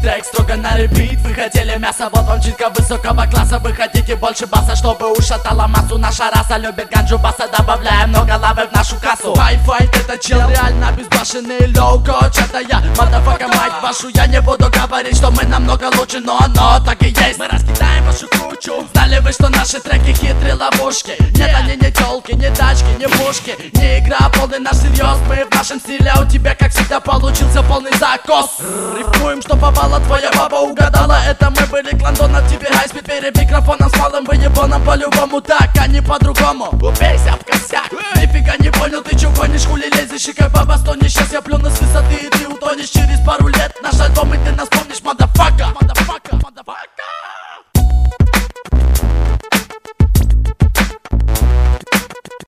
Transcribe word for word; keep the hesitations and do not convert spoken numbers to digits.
трек строго на репит. Вы хотели мясо, вот вам читка высокого класса. Вы хотите больше баса, чтобы ушатала массу. Наша раса любит ганджу баса, добавляем много лавы в нашу кассу. Хай-файт, это чел реально безбашенный лоу-коч. Это я, мадафака, мать вашу. Я не буду говорить, что мы намного лучше, но оно так и есть. Мы раскидаем вашу кучу. Знали вы, что наши треки хитрые ловушки? Нет, они не тёлки, не тачки, не пушки. Не игра, полный наш серьез. Мы в нашем стиле, а у тебя, как всегда, получился полный закос. Рифмуем, что попало, твоя баба угадала. Это мы были кландон, от тебе хайспид перед микрофоном с малым выебоном. По-любому так, а не по-другому. Убейся в косяк. Нифига не понял, ты чё гонишь, хули лезешь? И как баба стонешь, сейчас я плюну с высоты, и ты утонешь через пару лет.